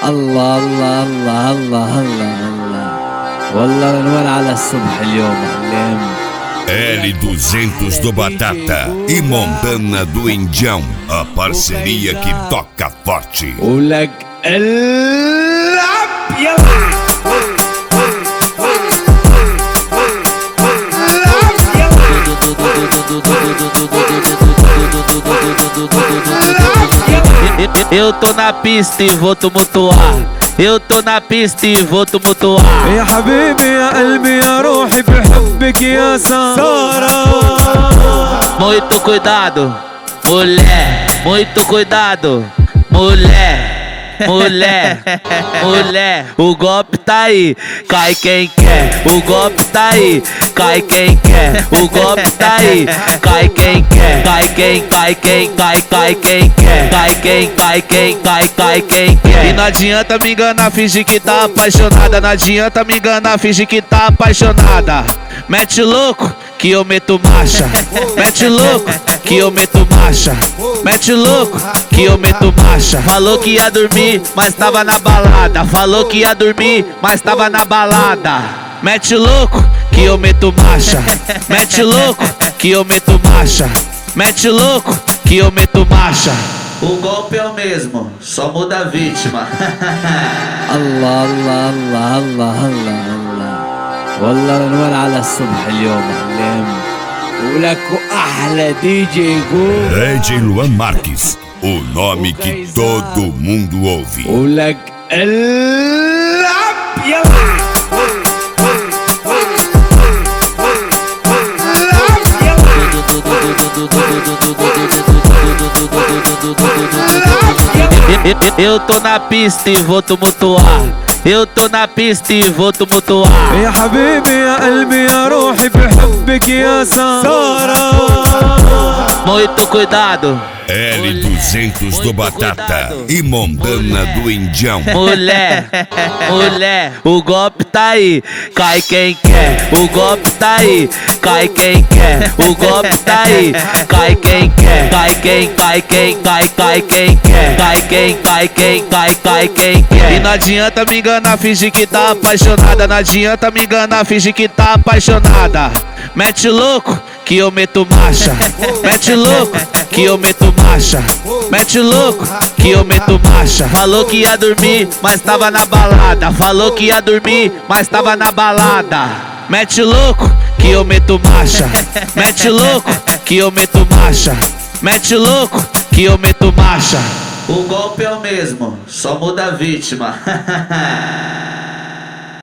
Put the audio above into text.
الله الله الله الله الله الله والله الانوار على الصبح اليوم علام. L200 do Batata e Montana do Indião, a parceria que toca forte. ولك العب يلا Eu tô na pista e vou tumultuar. Eu tô na pista e vou tumultuar. يا حبيبي يا قلبي يا روحي بحبك يا سارة. Muito cuidado, mulher. Muito cuidado, mulher. Mulher, mulher, o golpe tá aí, cai quem quer. O golpe tá aí, cai quem quer. O golpe tá aí, cai quem quer. Cai quem quem quer. Cai quem quer. E não adianta me enganar, fingir que tá apaixonada. Não adianta me enganar, fingir que tá apaixonada. Mete louco que eu meto marcha. Mete louco que eu meto marcha. Mete louco que eu meto marcha. Falou que ia dormir, mas tava na balada. Falou que ia dormir, mas tava na balada. Mete louco que eu meto marcha. Mete louco que eu meto marcha. Mete louco que eu meto marcha. O golpe é o mesmo, só muda a vítima. الله الله الله الله الله الله والله الانوار على الصبح اليوم علام. ولك احلى دي جي جو DJ Luan Marques, o nome que todo mundo ouve. ولك العب يلا Eu tô na pista e vou tumultuar. Eu tô na pista e vou tumultuar. يا حبيبي يا قلبي يا روحي بحبك يا سارة. Muito cuidado, L200 do Batata e Montana do Indião. mulher, mulher, o golpe tá aí, cai quem quer. O golpe tá aí, cai quem quer. O golpe tá aí, cai quem quer. Cai quem quer. Cai quem quer. E não adianta me enganar, fingir que tá apaixonada. Não adianta me enganar, fingir que tá apaixonada. Mete louco que eu meto marcha. Mete louco que eu meto marcha. Mete louco que eu meto marcha. Falou que ia dormir, mas tava na balada. Falou que ia dormir, mas tava na balada. Mete louco que eu meto marcha. Mete louco que eu meto marcha. Mete louco que eu meto marcha. O golpe é o mesmo, só muda a vítima.